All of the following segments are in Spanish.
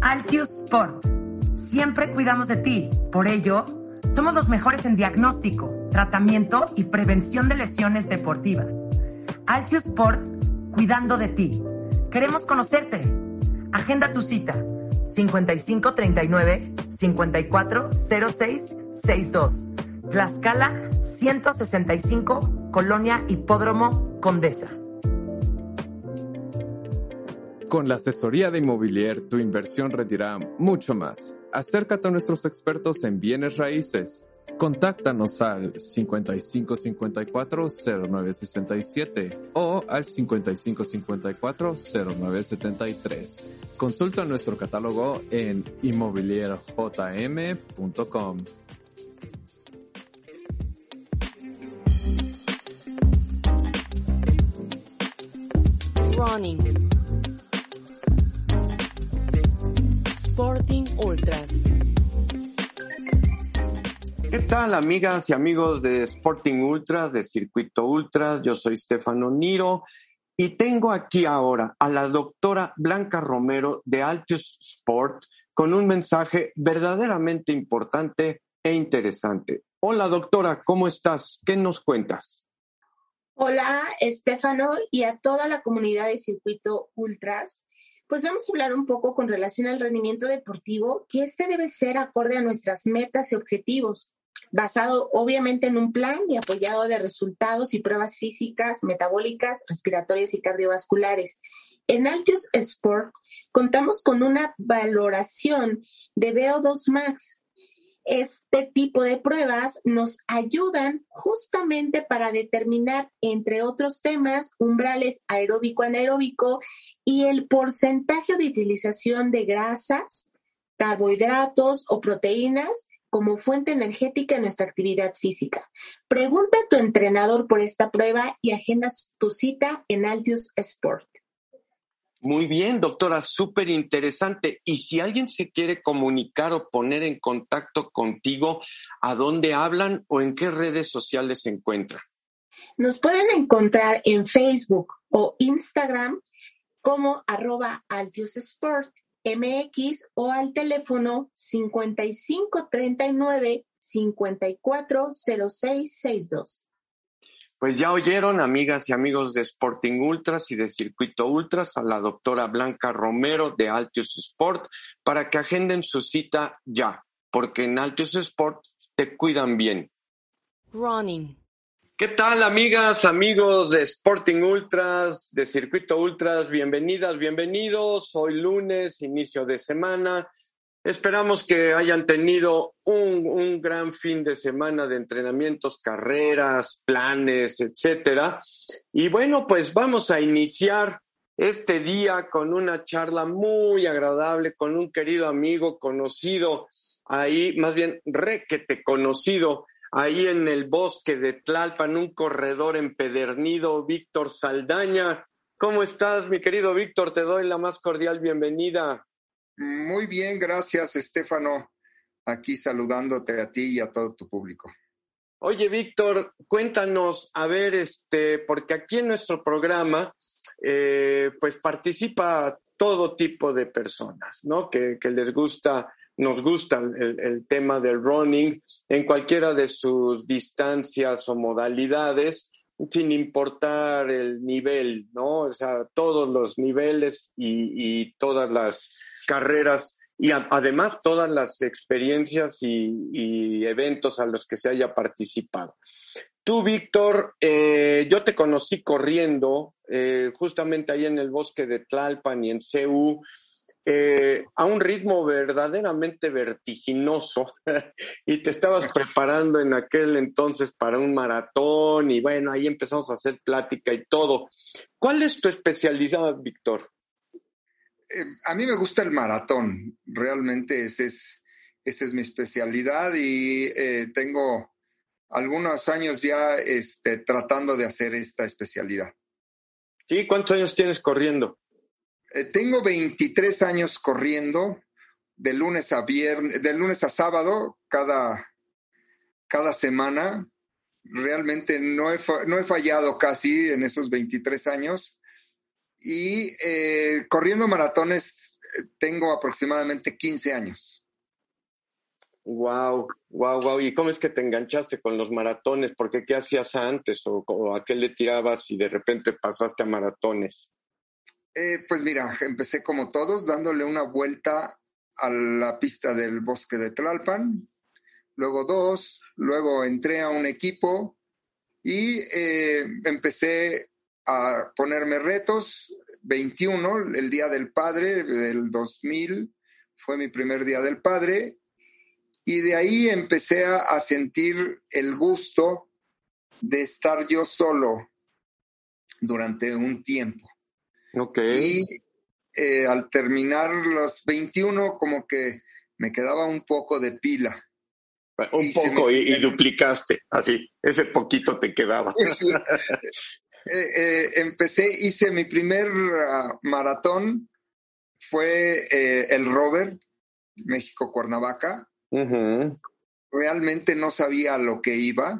Altius Sport. Siempre cuidamos de ti. Por ello, somos los mejores en diagnóstico, tratamiento y prevención de lesiones deportivas. Altius Sport, cuidando de ti. Queremos conocerte. Agenda tu cita. 5539-540662. Tlaxcala 165, Colonia Hipódromo, Condesa. Con la asesoría de Inmobilier, tu inversión rendirá mucho más. Acércate a nuestros expertos en bienes raíces. Contáctanos al 5554-0967 o al 5554-0973. Consulta nuestro catálogo en inmobilierjm.com. Running. Sporting Ultras. ¿Qué tal, amigas y amigos de Sporting Ultras, de Circuito Ultras? Yo soy Stefano Niro y tengo aquí ahora a la doctora Blanca Romero de Altius Sport con un mensaje verdaderamente importante e interesante. Hola, doctora, ¿cómo estás? ¿Qué nos cuentas? Hola, Stefano, y a toda la comunidad de Circuito Ultras. Pues vamos a hablar un poco con relación al rendimiento deportivo, que debe ser acorde a nuestras metas y objetivos, basado obviamente en un plan y apoyado de resultados y pruebas físicas, metabólicas, respiratorias y cardiovasculares. En Altius Sport contamos con una valoración de VO2 Max. Este tipo de pruebas nos ayudan justamente para determinar, entre otros temas, umbrales aeróbico-anaeróbico y el porcentaje de utilización de grasas, carbohidratos o proteínas como fuente energética en nuestra actividad física. Pregunta a tu entrenador por esta prueba y agendas tu cita en Altius Sport. Muy bien, doctora, súper interesante. Y si alguien se quiere comunicar o poner en contacto contigo, ¿a dónde hablan o en qué redes sociales se encuentran? Nos pueden encontrar en Facebook o Instagram como @altiussportmx o al teléfono 5539-540662. Pues ya oyeron, amigas y amigos de Sporting Ultras y de Circuito Ultras, a la doctora Blanca Romero de Altius Sport para que agenden su cita ya, porque en Altius Sport te cuidan bien. Running. ¿Qué tal, amigas, amigos de Sporting Ultras, de Circuito Ultras? Bienvenidas, bienvenidos. Hoy lunes, inicio de semana. Esperamos que hayan tenido un gran fin de semana de entrenamientos, carreras, planes, etcétera. Y bueno, pues vamos a iniciar este día con una charla muy agradable con un querido amigo conocido ahí, más bien requete conocido, ahí en el bosque de Tlalpan, un corredor empedernido, Víctor Saldaña. ¿Cómo estás, mi querido Víctor? Te doy la más cordial bienvenida. Muy bien, gracias, Stefano. Aquí saludándote a ti y a todo tu público. Oye, Víctor, cuéntanos, a ver, porque aquí en nuestro programa, pues participa todo tipo de personas, ¿no? Que les gusta, nos gusta el tema del running en cualquiera de sus distancias o modalidades, sin importar el nivel, ¿no? O sea, todos los niveles y todas las carreras y además todas las experiencias y eventos a los que se haya participado. Tú, Víctor, yo te conocí corriendo justamente ahí en el bosque de Tlalpan y en CU, a un ritmo verdaderamente vertiginoso y te estabas preparando en aquel entonces para un maratón y bueno, ahí empezamos a hacer plática y todo. ¿Cuál es tu especialidad, Víctor? A mí me gusta el maratón, realmente esa es mi especialidad y tengo algunos años ya tratando de hacer esta especialidad. Sí, ¿cuántos años tienes corriendo? Tengo 23 años corriendo de lunes a sábado cada semana. Realmente no he fallado casi en esos 23 años. Y corriendo maratones tengo aproximadamente 15 años. Wow. ¿Y cómo es que te enganchaste con los maratones? Porque ¿qué hacías antes? ¿O a qué le tirabas y de repente pasaste a maratones? Pues mira, empecé como todos, dándole una vuelta a la pista del Bosque de Tlalpan, luego 2, luego entré a un equipo y empecé a ponerme retos. 21, el Día del Padre del 2000, fue mi primer Día del Padre, y de ahí empecé a sentir el gusto de estar yo solo durante un tiempo. Okay. Y al terminar los 21, como que me quedaba un poco de pila. Y duplicaste, así, ese poquito te quedaba. Sí. Hice mi primer maratón, fue el Robert, México-Cuernavaca. Uh-huh. Realmente no sabía a lo que iba.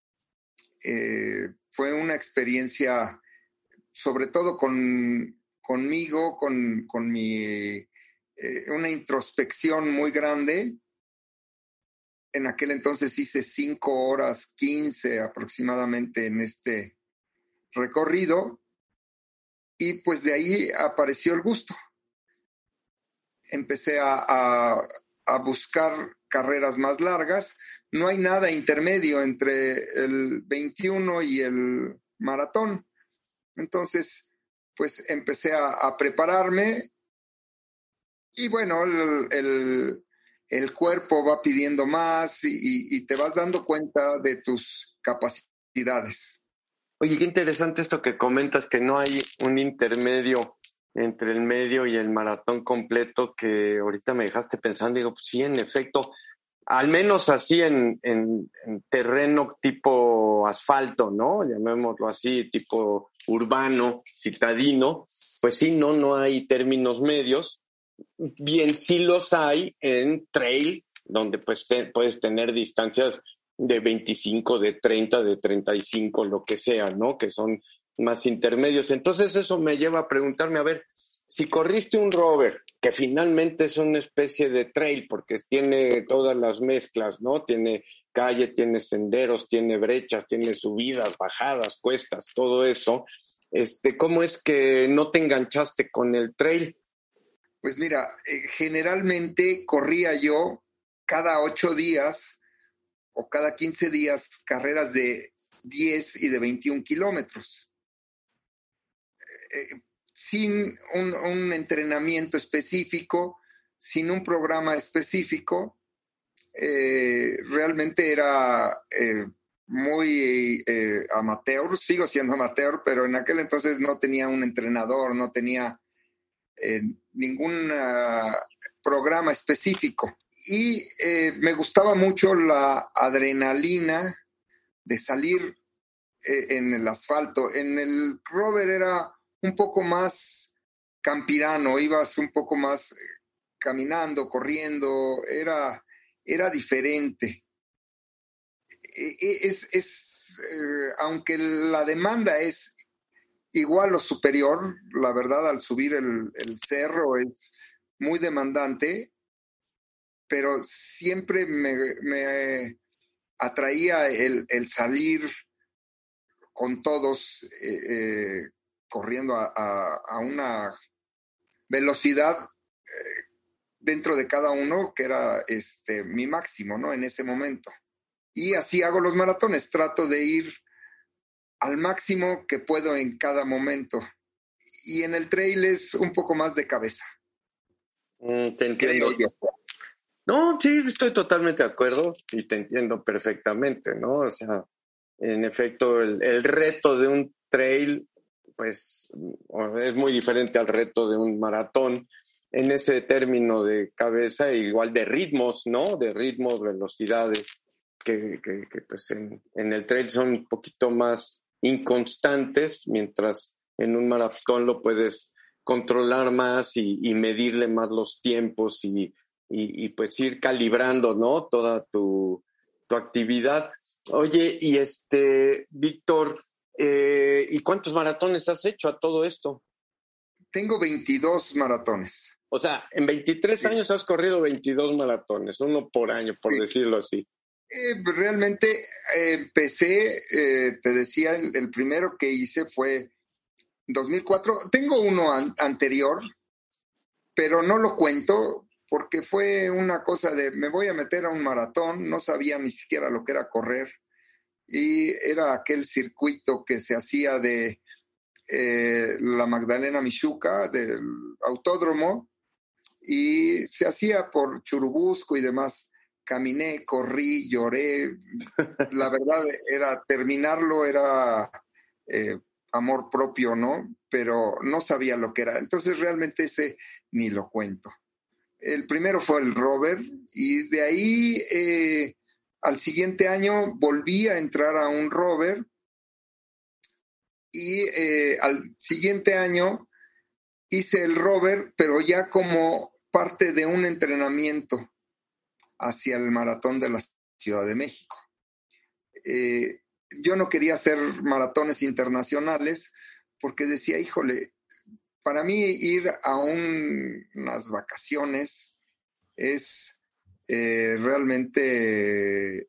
Fue una experiencia, sobre todo conmigo, con mi una introspección muy grande. En aquel entonces hice 5 horas 15 aproximadamente en este recorrido, y pues de ahí apareció el gusto. Empecé a buscar carreras más largas. No hay nada intermedio entre el 21 y el maratón. Entonces, pues empecé a prepararme, y bueno, el cuerpo va pidiendo más y te vas dando cuenta de tus capacidades. Oye, qué interesante esto que comentas, que no hay un intermedio entre el medio y el maratón completo, que ahorita me dejaste pensando. Digo, pues sí, en efecto, al menos así en terreno tipo asfalto, ¿no? Llamémoslo así, tipo urbano, citadino, pues sí, no hay términos medios. Bien, sí los hay en trail, donde pues puedes tener distancias de 25, de 30, de 35, lo que sea, ¿no? Que son más intermedios. Entonces eso me lleva a preguntarme, a ver, si corriste un rover, que finalmente es una especie de trail, porque tiene todas las mezclas, ¿no? Tiene calle, tiene senderos, tiene brechas, tiene subidas, bajadas, cuestas, todo eso. ¿Cómo es que no te enganchaste con el trail? Pues mira, generalmente corría yo cada 8 días o cada 15 días carreras de 10 y de 21 kilómetros. Sin un entrenamiento específico, sin un programa específico. Realmente era muy amateur, sigo siendo amateur, pero en aquel entonces no tenía un entrenador, no tenía ningún programa específico. Y me gustaba mucho la adrenalina de salir en el asfalto. En el rover era un poco más campirano, ibas un poco más caminando, corriendo, era diferente. Aunque la demanda es igual o superior, la verdad, al subir el cerro es muy demandante, pero siempre me atraía el salir con todos corriendo a una velocidad dentro de cada uno que era mi máximo, ¿no? En ese momento. Y así hago los maratones, trato de ir al máximo que puedo en cada momento. Y en el trail es un poco más de cabeza. Te entiendo. No, sí, estoy totalmente de acuerdo y te entiendo perfectamente, ¿no? O sea, en efecto, el reto de un trail, pues, es muy diferente al reto de un maratón en ese término de cabeza, igual de ritmos, ¿no? De ritmos, velocidades, que pues en el trail son un poquito más inconstantes, mientras en un maratón lo puedes controlar más y medirle más los tiempos y pues ir calibrando, ¿no? Toda tu actividad. Oye, y Víctor, ¿y cuántos maratones has hecho a todo esto? Tengo 22 maratones. O sea, en 23 años has corrido 22 maratones, uno por año, por decirlo así. Realmente empecé, te decía, el primero que hice fue 2004. Tengo uno anterior, pero no lo cuento porque fue una cosa de me voy a meter a un maratón, no sabía ni siquiera lo que era correr, y era aquel circuito que se hacía de la Magdalena Mixhuca, del autódromo, y se hacía por Churubusco y demás. Caminé, corrí, lloré. La verdad, terminarlo era amor propio, ¿no? Pero no sabía lo que era. Entonces realmente ese ni lo cuento. El primero fue el Rover, y de ahí al siguiente año volví a entrar a un Rover, y al siguiente año hice el Rover, pero ya como parte de un entrenamiento hacia el maratón de la Ciudad de México. Yo no quería hacer maratones internacionales porque decía, híjole, para mí ir a unas vacaciones es realmente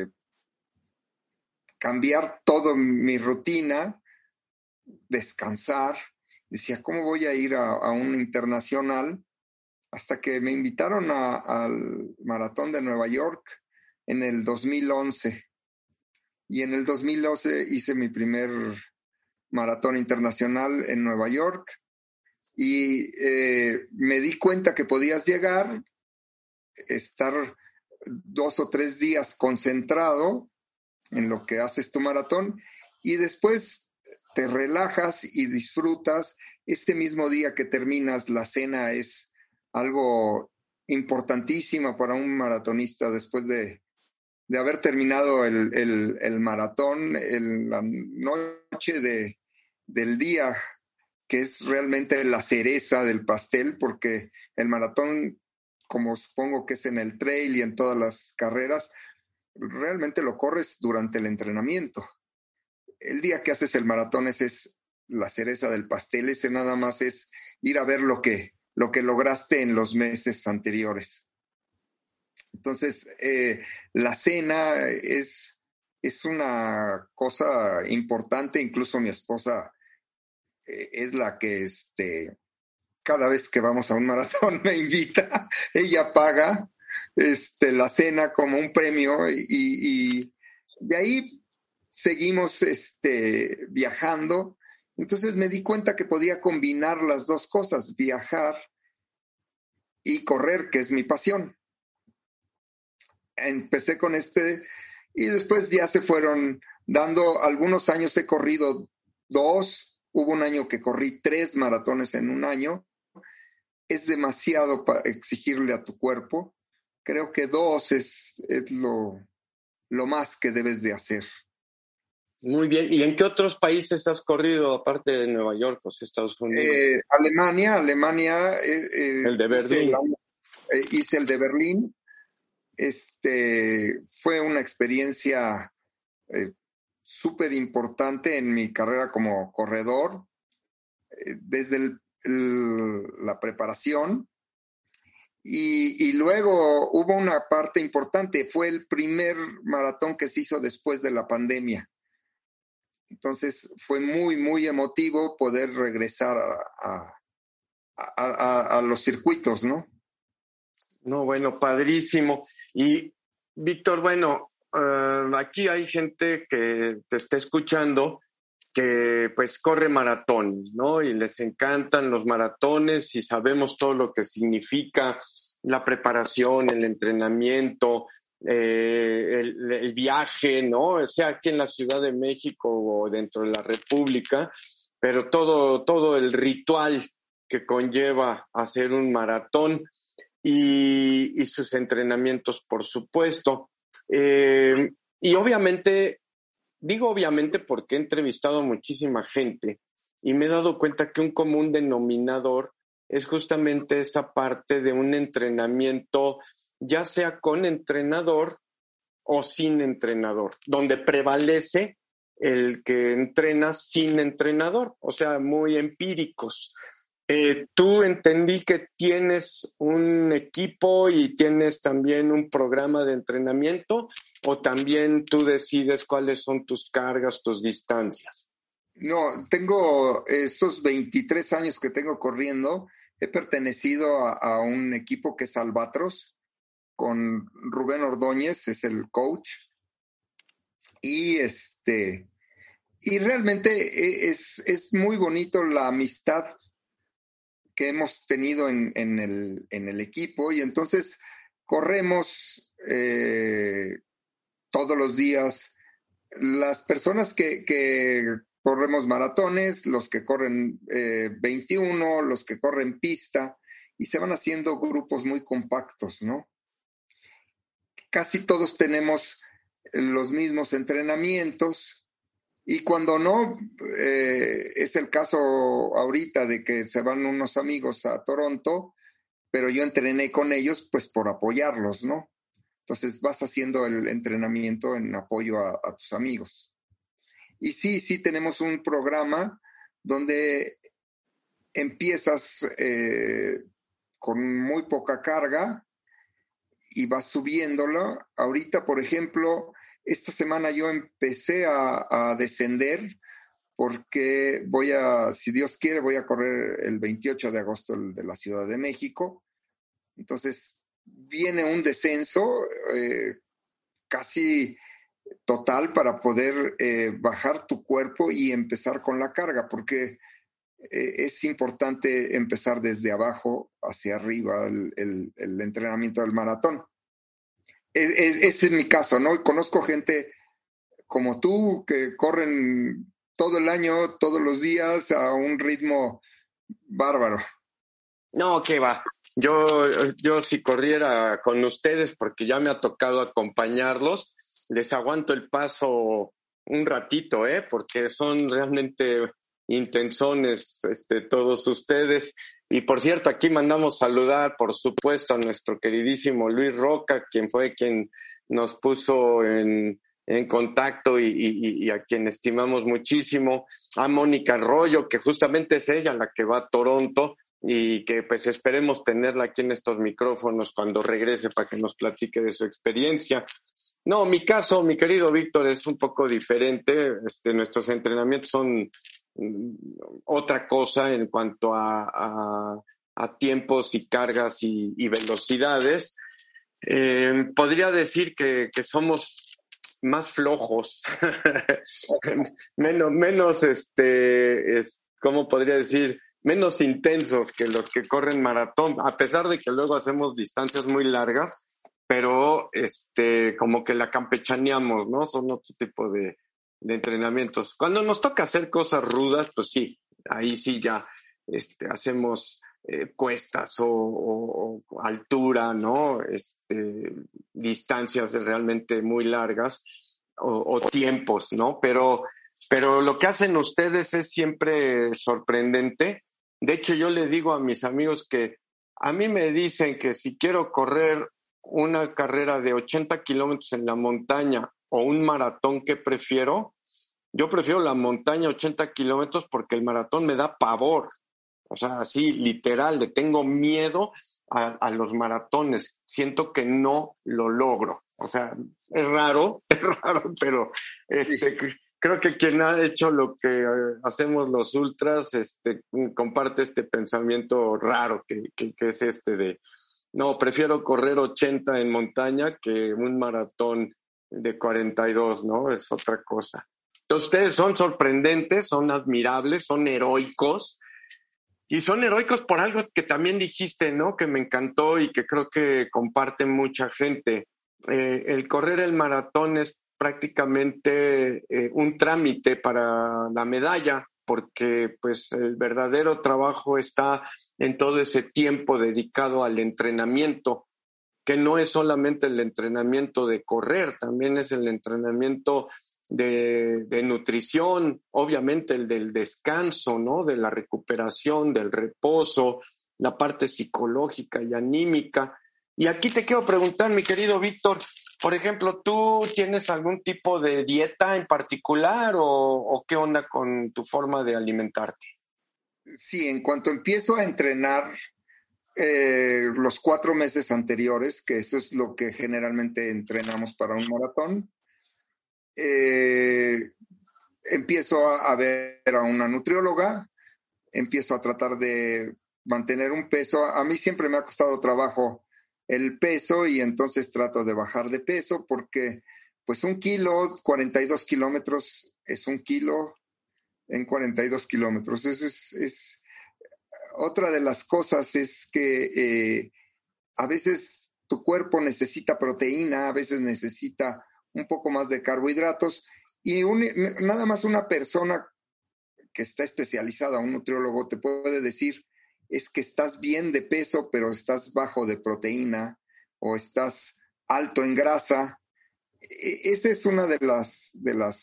cambiar toda mi rutina, descansar. Decía, ¿cómo voy a ir a un internacional? Hasta que me invitaron al Maratón de Nueva York en el 2011. Y en el 2011 hice mi primer maratón internacional en Nueva York, y me di cuenta que podías llegar, estar 2 o 3 días concentrado en lo que haces tu maratón, y después te relajas y disfrutas. Este mismo día que terminas, la cena es algo importantísimo para un maratonista después de haber terminado el maratón, la noche del día, que es realmente la cereza del pastel, porque el maratón, como supongo que es en el trail y en todas las carreras, realmente lo corres durante el entrenamiento. El día que haces el maratón, ese es la cereza del pastel, ese nada más es ir a ver lo que lograste en los meses anteriores. Entonces, la cena es una cosa importante. Incluso mi esposa es la que cada vez que vamos a un maratón me invita. Ella paga la cena como un premio, y de ahí seguimos viajando. Entonces me di cuenta que podía combinar las dos cosas, viajar y correr, que es mi pasión. Empecé con y después ya se fueron dando. Algunos años he corrido 2, hubo un año que corrí 3 maratones en un año. Es demasiado para exigirle a tu cuerpo. Creo que 2 es lo más que debes de hacer. Muy bien. ¿Y en qué otros países has corrido aparte de Nueva York o Estados Unidos? Alemania. El de Berlín. Hice el de Berlín. Fue una experiencia súper importante en mi carrera como corredor, desde la preparación, y luego hubo una parte importante. Fue el primer maratón que se hizo después de la pandemia. Entonces fue muy, muy emotivo poder regresar a los circuitos, ¿no? No, bueno, padrísimo. Y, Víctor, bueno, aquí hay gente que te está escuchando que pues corre maratones, ¿no? Y les encantan los maratones, y sabemos todo lo que significa la preparación, el entrenamiento, el viaje, ¿no? Sea aquí en la Ciudad de México o dentro de la República, pero todo el ritual que conlleva hacer un maratón y sus entrenamientos, por supuesto. Y obviamente, digo obviamente porque he entrevistado a muchísima gente y me he dado cuenta que un común denominador es justamente esa parte de un entrenamiento, ya sea con entrenador o sin entrenador, donde prevalece el que entrena sin entrenador, o sea, muy empíricos. Tú entendí que tienes un equipo y tienes también un programa de entrenamiento, o también tú decides cuáles son tus cargas, tus distancias. No, tengo estos 23 años que tengo corriendo, he pertenecido a un equipo que es Albatros, con Rubén Ordóñez, es el coach, y realmente es muy bonito la amistad que hemos tenido en el equipo, y entonces corremos todos los días. Las personas que corremos maratones, los que corren 21, los que corren pista, y se van haciendo grupos muy compactos, ¿no? Casi todos tenemos los mismos entrenamientos, y cuando no, es el caso ahorita de que se van unos amigos a Toronto, pero yo entrené con ellos pues por apoyarlos, ¿no? Entonces vas haciendo el entrenamiento en apoyo a tus amigos. Y sí tenemos un programa donde empiezas con muy poca carga y vas subiéndola. Ahorita, por ejemplo, esta semana yo empecé a descender porque si Dios quiere, voy a correr el 28 de agosto de la Ciudad de México. Entonces, viene un descenso casi total para poder bajar tu cuerpo y empezar con la carga, porque es importante empezar desde abajo hacia arriba el entrenamiento del maratón. Ese es mi caso, ¿no? Y conozco gente como tú que corren todo el año, todos los días, a un ritmo bárbaro. No, ¿qué va? Yo si corriera con ustedes, porque ya me ha tocado acompañarlos, les aguanto el paso un ratito, porque son realmente intensones todos ustedes. Y por cierto, aquí mandamos saludar, por supuesto, a nuestro queridísimo Luis Roca, quien fue quien nos puso en contacto y a quien estimamos muchísimo, a Mónica Arroyo, que justamente es ella la que va a Toronto, y que pues esperemos tenerla aquí en estos micrófonos cuando regrese para que nos platique de su experiencia. No, mi caso, mi querido Víctor, es un poco diferente. Nuestros entrenamientos son otra cosa en cuanto a tiempos y cargas y velocidades. Podría decir que somos más flojos, menos ¿cómo podría decir? Menos intensos que los que corren maratón, a pesar de que luego hacemos distancias muy largas, pero como que la campechaneamos, ¿no? Son otro tipo de entrenamientos. Cuando nos toca hacer cosas rudas, pues sí, ahí sí ya hacemos cuestas o altura, ¿no? Distancias realmente muy largas o tiempos, ¿no? Pero lo que hacen ustedes es siempre sorprendente. De hecho, yo le digo a mis amigos que a mí me dicen que si quiero correr una carrera de 80 kilómetros en la montaña o un maratón, ¿qué prefiero? Yo prefiero la montaña 80 kilómetros porque el maratón me da pavor. O sea, así, literal, le tengo miedo a los maratones. Siento que no lo logro. O sea, es raro, pero creo que quien ha hecho lo que hacemos los ultras comparte este pensamiento raro que es de no, prefiero correr 80 en montaña que un maratón de 42, ¿no? Es otra cosa. Entonces, ustedes son sorprendentes, son admirables, son heroicos. Y son heroicos por algo que también dijiste, ¿no? Que me encantó y que creo que comparte mucha gente. El correr el maratón es prácticamente un trámite para la medalla, porque pues el verdadero trabajo está en todo ese tiempo dedicado al entrenamiento, que no es solamente el entrenamiento de correr, también es el entrenamiento de nutrición, obviamente el del descanso, ¿no? De la recuperación, del reposo, la parte psicológica y anímica. Y aquí te quiero preguntar, mi querido Víctor, por ejemplo, ¿tú tienes algún tipo de dieta en particular o qué onda con tu forma de alimentarte? Sí, en cuanto empiezo a entrenar los 4 meses anteriores, que eso es lo que generalmente entrenamos para un maratón, empiezo a ver a una nutrióloga, empiezo a tratar de mantener un peso. A mí siempre me ha costado trabajo el peso y entonces trato de bajar de peso porque pues 1 kilo, 42 kilómetros es 1 kilo en 42 kilómetros. Eso es otra de las cosas, es que a veces tu cuerpo necesita proteína, a veces necesita un poco más de carbohidratos y nada más una persona que está especializada, un nutriólogo, te puede decir es que estás bien de peso, pero estás bajo de proteína o estás alto en grasa. Esa es una de las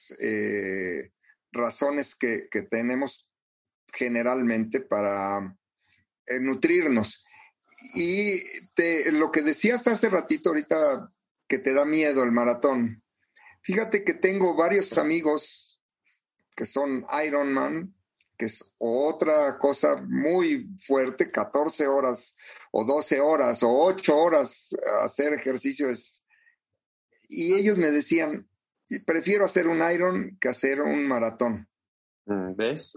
razones que tenemos generalmente para nutrirnos. Y lo que decías hace ratito ahorita, que te da miedo el maratón. Fíjate que tengo varios amigos que son Ironman, que es otra cosa muy fuerte, 14 horas o 12 horas o 8 horas hacer ejercicio y ellos me decían, prefiero hacer un Iron que hacer un maratón. ¿Ves?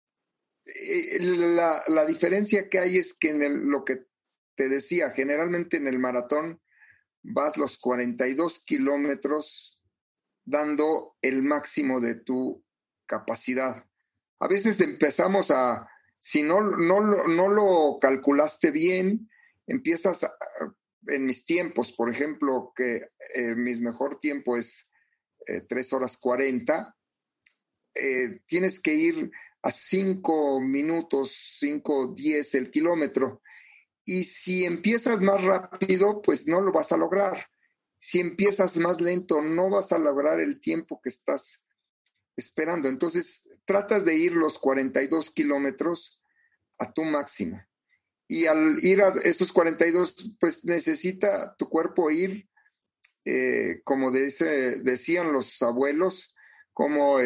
La diferencia que hay es que lo que te decía, generalmente en el maratón vas los 42 kilómetros dando el máximo de tu capacidad. A veces empezamos si no lo calculaste bien, empiezas en mis tiempos, por ejemplo, que mi mejor tiempo es 3 horas 40, tienes que ir a 5 minutos, 5:10 el kilómetro. Y si empiezas más rápido, pues no lo vas a lograr. Si empiezas más lento, no vas a lograr el tiempo que estás esperando. Entonces, tratas de ir los 42 kilómetros a tu máximo. Y al ir a esos 42, pues necesita tu cuerpo ir, como decían los abuelos, como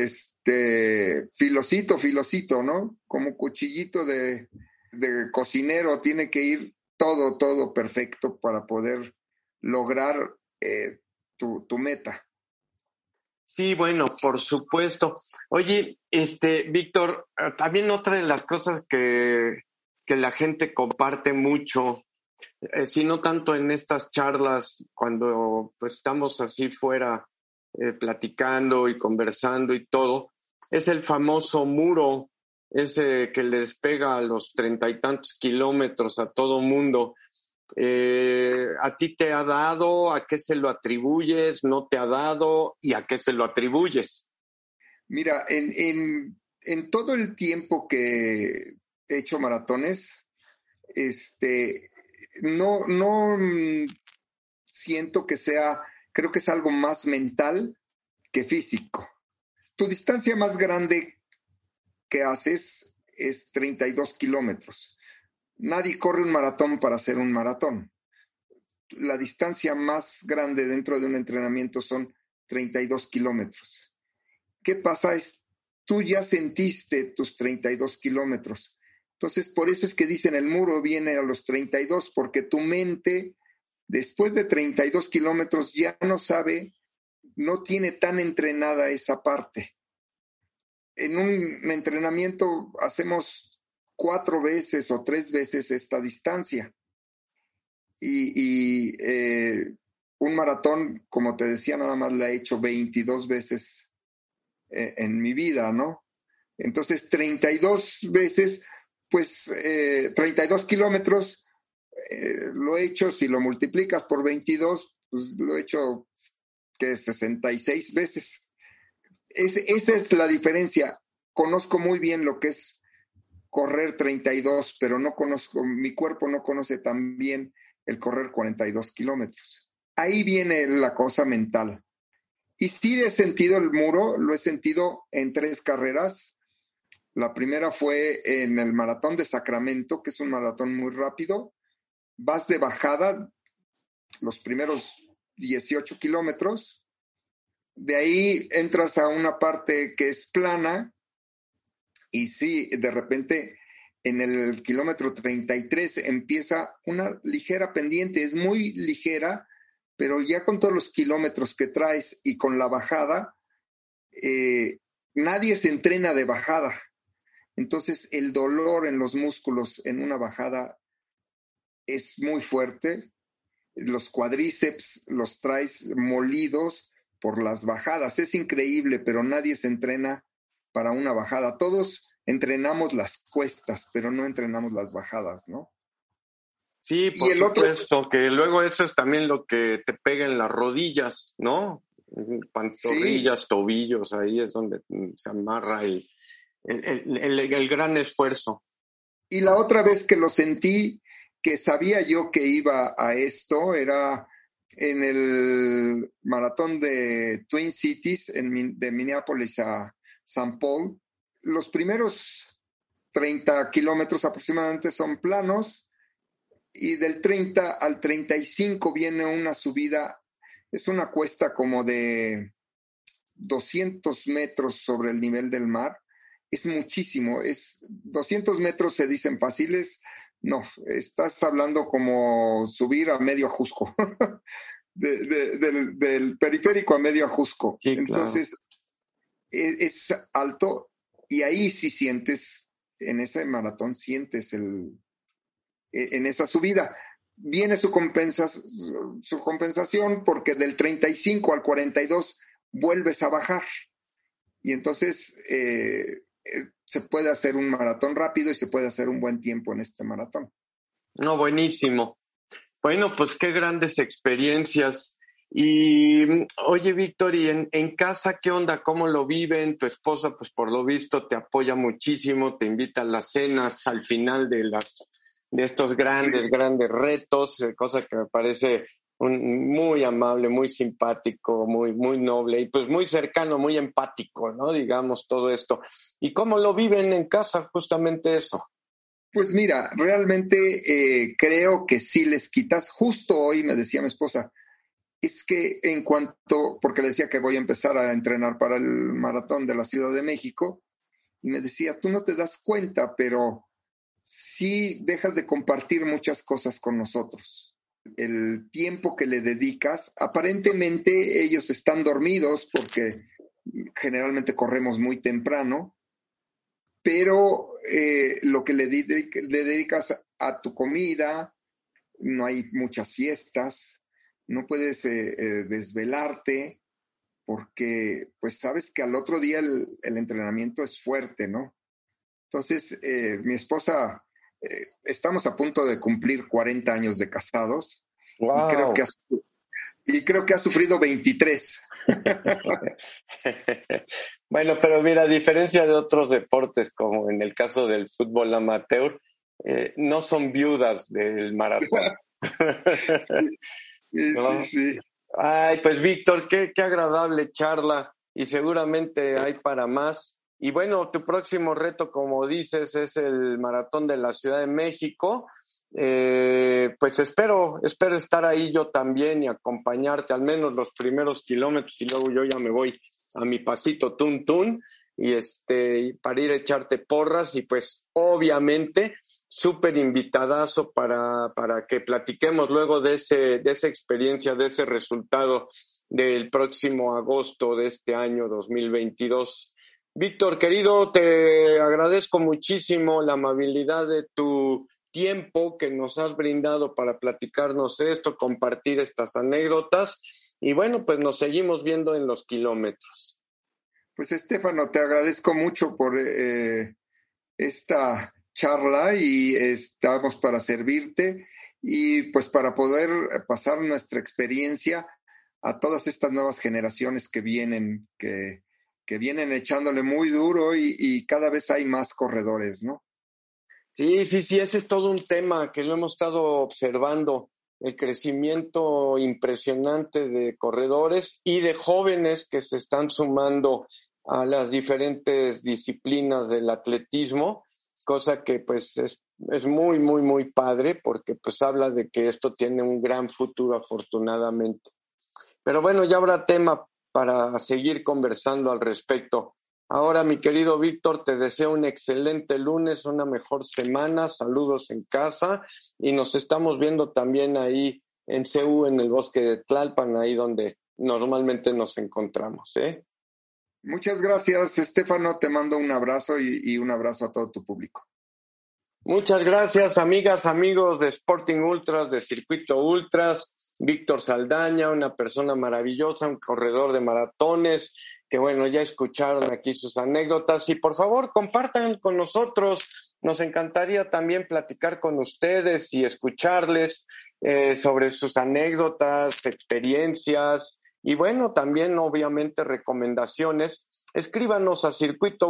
filosito, ¿no? Como cuchillito de cocinero, tiene que ir todo perfecto para poder lograr tu meta. Sí, bueno, por supuesto. Oye, Víctor, también otra de las cosas que la gente comparte mucho, si no tanto en estas charlas, cuando pues estamos así fuera platicando y conversando y todo, es el famoso muro, ese que les pega a los 30 y tantos kilómetros a todo mundo. ¿A ti te ha dado? ¿A qué se lo atribuyes? ¿No te ha dado? ¿Y a qué se lo atribuyes? Mira, en todo el tiempo que he hecho maratones, no siento que sea, creo que es algo más mental que físico. Tu distancia más grande que haces es 32 kilómetros. Nadie corre un maratón para hacer un maratón. La distancia más grande dentro de un entrenamiento son 32 kilómetros. ¿Qué pasa? Tú ya sentiste tus 32 kilómetros. Entonces, por eso es que dicen el muro viene a los 32, porque tu mente, después de 32 kilómetros, ya no tiene tan entrenada esa parte. En un entrenamiento hacemos 4 veces o 3 veces esta distancia. Y un maratón, como te decía, nada más la he hecho 22 veces en mi vida, ¿no? Entonces, 32 veces, pues 32 kilómetros lo he hecho, si lo multiplicas por 22, pues lo he hecho 66 veces. Esa es la diferencia. Conozco muy bien lo que es correr 32, pero mi cuerpo no conoce tan bien el correr 42 kilómetros. Ahí viene la cosa mental. Y sí he sentido el muro, lo he sentido en 3 carreras. La primera fue en el maratón de Sacramento, que es un maratón muy rápido. Vas de bajada los primeros 18 kilómetros. De ahí entras a una parte que es plana y sí, de repente en el kilómetro 33 empieza una ligera pendiente, es muy ligera, pero ya con todos los kilómetros que traes y con la bajada, nadie se entrena de bajada. Entonces el dolor en los músculos en una bajada es muy fuerte. Los cuádriceps los traes molidos por las bajadas. Es increíble, pero nadie se entrena para una bajada. Todos entrenamos las cuestas, pero no entrenamos las bajadas, ¿no? Sí, por supuesto, que luego eso es también lo que te pega en las rodillas, ¿no? Pantorrillas, sí. Tobillos, ahí es donde se amarra el gran esfuerzo. Y la otra vez que lo sentí, que sabía yo que iba a esto, era en el maratón de Twin Cities, de Minneapolis a St. Paul. Los primeros 30 kilómetros aproximadamente son planos, y del 30 al 35 viene una subida, es una cuesta como de 200 metros sobre el nivel del mar. Es muchísimo, 200 metros se dicen fáciles, no, estás hablando como subir a Medio Ajusco, del periférico a Medio Ajusco. Sí, entonces, claro. Es alto, y ahí sí sientes, en ese maratón sientes en esa subida. Viene su compensación, porque del 35 al 42 vuelves a bajar. Y entonces se puede hacer un maratón rápido y se puede hacer un buen tiempo en este maratón. No, buenísimo. Bueno, pues qué grandes experiencias. Y oye, Víctor, ¿y en casa qué onda? ¿Cómo lo viven? Tu esposa, pues por lo visto, te apoya muchísimo, te invita a las cenas al final de estos grandes retos, cosa que me parece muy amable, muy simpático, muy noble y pues muy cercano, muy empático, ¿no? Digamos, todo esto. ¿Y cómo lo viven en casa, justamente eso? Pues mira, realmente creo que sí les quitas. Justo hoy me decía mi esposa, es que porque le decía que voy a empezar a entrenar para el maratón de la Ciudad de México, y me decía, tú no te das cuenta, pero sí dejas de compartir muchas cosas con nosotros. El tiempo que le dedicas, aparentemente ellos están dormidos porque generalmente corremos muy temprano, pero lo que le dedicas a tu comida, no hay muchas fiestas, no puedes desvelarte, porque pues sabes que al otro día el entrenamiento es fuerte, ¿no? Entonces, mi esposa, estamos a punto de cumplir 40 años de casados. Wow. Y creo que ha sufrido 23. Bueno, pero mira, a diferencia de otros deportes, como en el caso del fútbol amateur, no son viudas del maratón. Sí, ¿no? Sí. Ay, pues Víctor, qué agradable charla, y seguramente hay para más. Y bueno, tu próximo reto, como dices, es el Maratón de la Ciudad de México. Pues espero estar ahí yo también y acompañarte al menos los primeros kilómetros, y luego yo ya me voy a mi pasito tun tun y para ir a echarte porras, y pues obviamente súper invitadazo para que platiquemos luego de esa experiencia, de ese resultado del próximo agosto de este año 2022. Víctor, querido, te agradezco muchísimo la amabilidad de tu tiempo que nos has brindado para platicarnos esto, compartir estas anécdotas, y bueno, pues nos seguimos viendo en los kilómetros. Pues Estefano, te agradezco mucho por esta charla, y estamos para servirte y pues para poder pasar nuestra experiencia a todas estas nuevas generaciones que vienen echándole muy duro, y cada vez hay más corredores, ¿no? Sí, ese es todo un tema que lo hemos estado observando, el crecimiento impresionante de corredores y de jóvenes que se están sumando a las diferentes disciplinas del atletismo, cosa que pues es muy padre, porque pues habla de que esto tiene un gran futuro, afortunadamente. Pero bueno, ya habrá tema para seguir conversando al respecto. Ahora, mi querido Víctor, te deseo un excelente lunes, una mejor semana, saludos en casa y nos estamos viendo también ahí en CU, en el bosque de Tlalpan, ahí donde normalmente nos encontramos, ¿eh? Muchas gracias, Estefano, te mando un abrazo y un abrazo a todo tu público. Muchas gracias, amigas, amigos de Sporting Ultras, de Circuito Ultras. Víctor Saldaña, una persona maravillosa, un corredor de maratones, que bueno, ya escucharon aquí sus anécdotas y por favor compartan con nosotros, nos encantaría también platicar con ustedes y escucharles sobre sus anécdotas, experiencias y bueno, también obviamente recomendaciones. Escríbanos a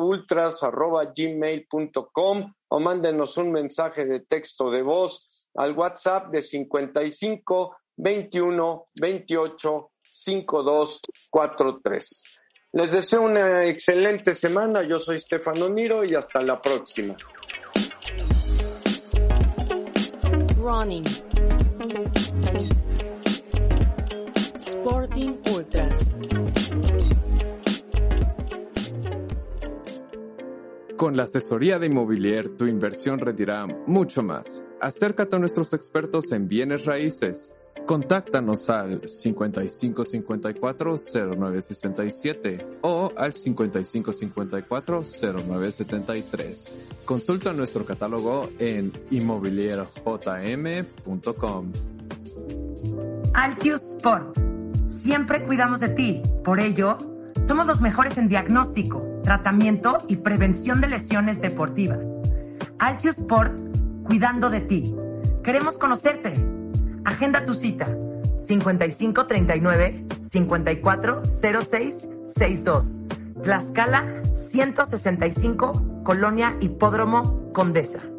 circuitoultras@gmail.com o mándenos un mensaje de texto de voz al WhatsApp de 55 21 28 52 43. Les deseo una excelente semana. Yo soy Stefano Niro y hasta la próxima. Running. Sporting Ultras. Con la asesoría de Immobilier, tu inversión rendirá mucho más. Acércate a nuestros expertos en bienes raíces. Contáctanos al 5554-0967 o al 5554-0973. Consulta nuestro catálogo en immobilierjm.com. Altius Sport. Siempre cuidamos de ti. Por ello, somos los mejores en diagnóstico, tratamiento y prevención de lesiones deportivas. Altius Sport, cuidando de ti. Queremos conocerte. Agenda tu cita 5539-540662. Tlaxcala 165, Colonia Hipódromo Condesa.